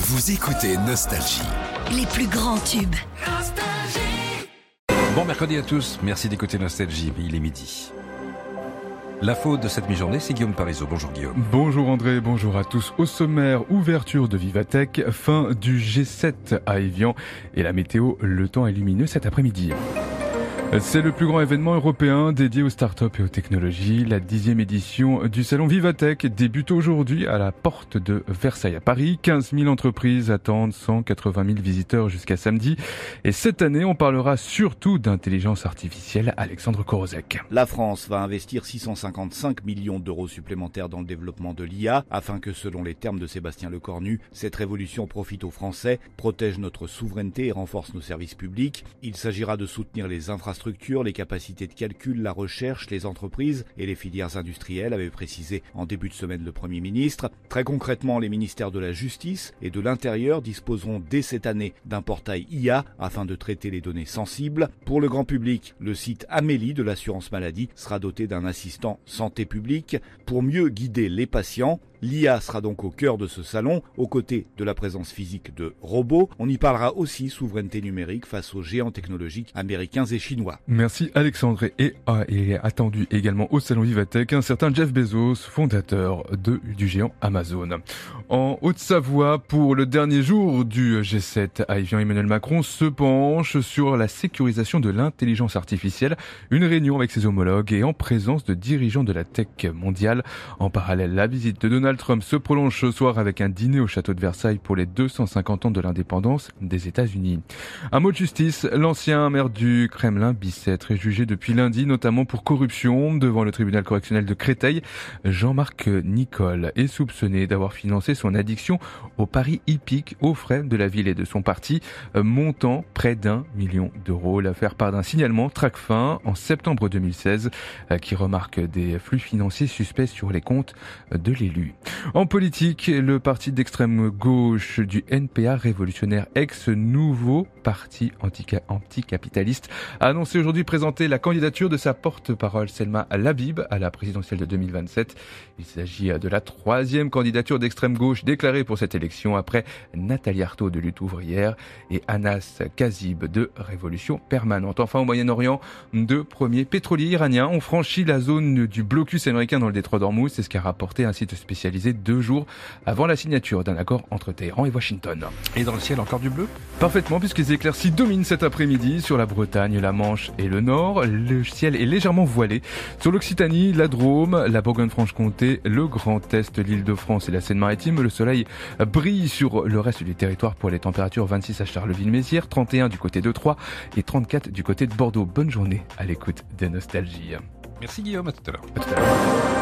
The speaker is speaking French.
Vous écoutez Nostalgie. Les plus grands tubes. Bon mercredi à tous, merci d'écouter Nostalgie, il est midi. L'info de cette mi-journée, c'est Guillaume Parisot. Bonjour Guillaume. Bonjour André, bonjour à tous. Au sommaire, ouverture de Vivatech, fin du G7 à Évian et la météo, le temps est lumineux cet après-midi. C'est le plus grand événement européen dédié aux startups et aux technologies. La 10e édition du salon Vivatech débute aujourd'hui à la porte de Versailles à Paris. 15 000 entreprises attendent 180 000 visiteurs jusqu'à samedi. Et cette année, on parlera surtout d'intelligence artificielle. Alexandre Korozek. La France va investir 655 millions d'euros supplémentaires dans le développement de l'IA afin que, selon les termes de Sébastien Lecornu, cette révolution profite aux Français, protège notre souveraineté et renforce nos services publics. Il s'agira de soutenir les infrastructures, les capacités de calcul, la recherche, les entreprises et les filières industrielles, avait précisé en début de semaine le Premier ministre. Très concrètement, les ministères de la Justice et de l'Intérieur disposeront dès cette année d'un portail IA afin de traiter les données sensibles. Pour le grand public, le site Amélie de l'assurance maladie sera doté d'un assistant santé publique pour mieux guider les patients. L'IA sera donc au cœur de ce salon, aux côtés de la présence physique de robots. On y parlera aussi souveraineté numérique face aux géants technologiques américains et chinois. Merci Alexandre. Et attendu également au salon Vivatech un certain Jeff Bezos, fondateur du géant Amazon. En Haute-Savoie, pour le dernier jour du G7 à Évian, Emmanuel Macron se penche sur la sécurisation de l'intelligence artificielle. Une réunion avec ses homologues et en présence de dirigeants de la tech mondiale. En parallèle, la visite de Donald Trump se prolonge ce soir avec un dîner au château de Versailles pour les 250 ans de l'indépendance des États-Unis. Un mot de justice, l'ancien maire du Kremlin, Bicêtre, est jugé depuis lundi, notamment pour corruption devant le tribunal correctionnel de Créteil. Jean-Marc Nicole est soupçonné d'avoir financé son addiction aux paris hippiques aux frais de la ville et de son parti, montant près d'1 million d'euros. L'affaire part d'un signalement Tracfin en septembre 2016 qui remarque des flux financiers suspects sur les comptes de l'élu. En politique, le parti d'extrême gauche du NPA révolutionnaire ex-nouveau parti anticapitaliste a annoncé aujourd'hui présenter la candidature de sa porte-parole Selma Labib à la présidentielle de 2027. Il s'agit de la 3e candidature d'extrême gauche déclarée pour cette élection après Nathalie Arthaud de Lutte ouvrière et Anas Kazib de Révolution permanente. Enfin, au Moyen-Orient, 2 premiers pétroliers iraniens ont franchi la zone du blocus américain dans le détroit d'Ormuz. C'est ce qu'a rapporté un site spécialisé 2 jours avant la signature d'un accord entre Téhéran et Washington. Et dans le ciel, encore du bleu ? Parfaitement, puisque les éclaircies dominent cet après-midi sur la Bretagne, la Manche et le Nord. Le ciel est légèrement voilé sur l'Occitanie, la Drôme, la Bourgogne-Franche-Comté, le Grand Est, l'Île-de-France et la Seine-Maritime. Le soleil brille sur le reste du territoire pour les températures 26 à Charleville-Mézières, 31 du côté de Troyes et 34 du côté de Bordeaux. Bonne journée à l'écoute de Nostalgie. Merci Guillaume, à tout à l'heure. À tout à l'heure.